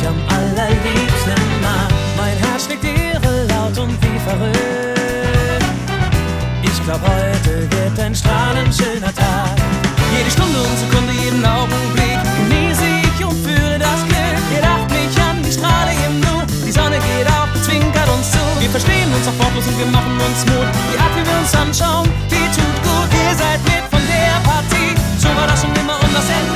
dich am allerliebsten mag. Mein Herz schlägt irre laut und wie verrückt. Ich glaub, heute wird ein strahlend schöner Tag. Jede Stunde und Sekunde, jeden Augenblick genieße ich und fühle das Glück. Ihr lacht mich an, die Strahle im Nu. Die Sonne geht auf, zwinkert uns zu. Wir verstehen uns auch wortlos und wir machen uns Mut. Die Art, wie wir uns anschauen, die tut gut. Ihr seid mit von der Partie. So war das schon immer und das Ende